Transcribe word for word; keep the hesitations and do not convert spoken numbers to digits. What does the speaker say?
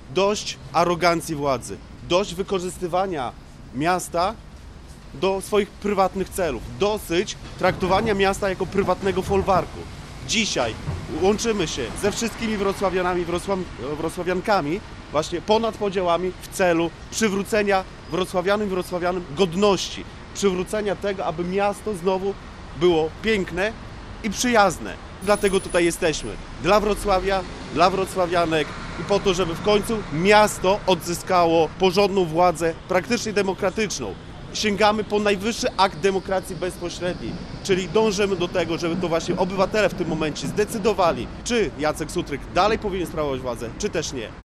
Dość arogancji władzy, dość wykorzystywania miasta do swoich prywatnych celów, dosyć traktowania miasta jako prywatnego folwarku. Dzisiaj łączymy się ze wszystkimi wrocławianami, wrocław, wrocławiankami właśnie ponad podziałami w celu przywrócenia wrocławianom i wrocławianom godności, przywrócenia tego, aby miasto znowu było piękne i przyjazne. Dlatego tutaj jesteśmy. Dla Wrocławia, dla wrocławianek i po to, żeby w końcu miasto odzyskało porządną władzę, praktycznie demokratyczną. Sięgamy po najwyższy akt demokracji bezpośredniej, czyli dążymy do tego, żeby to właśnie obywatele w tym momencie zdecydowali, czy Jacek Sutryk dalej powinien sprawować władzę, czy też nie.